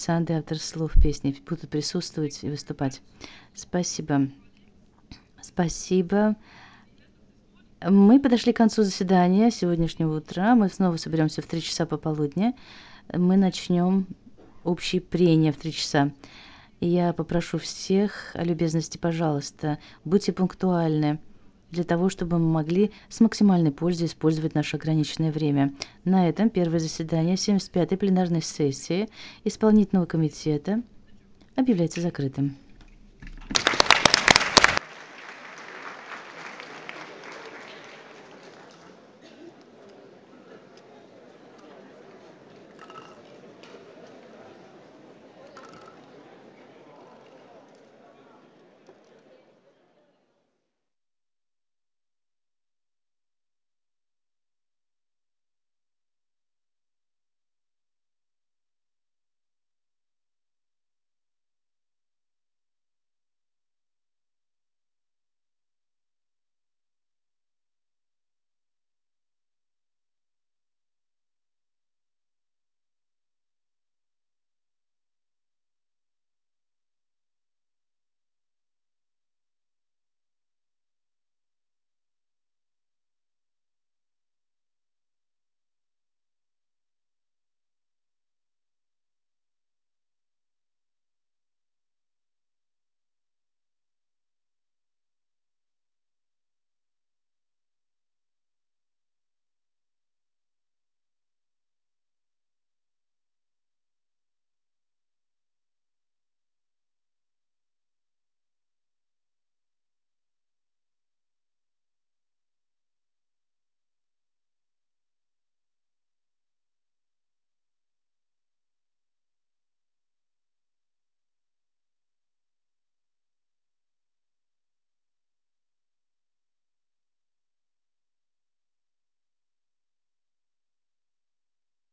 Александр, автор слов песни, будут присутствовать и выступать. Спасибо. Спасибо. Мы подошли к концу заседания сегодняшнего утра. Мы снова соберемся в 3 часа пополудни. Мы начнем общие прения в 3 часа. Я попрошу всех о любезности, пожалуйста, будьте пунктуальны для того, чтобы мы могли с максимальной пользой использовать наше ограниченное время. На этом первое заседание 75-й пленарной сессии Исполнительного комитета объявляется закрытым.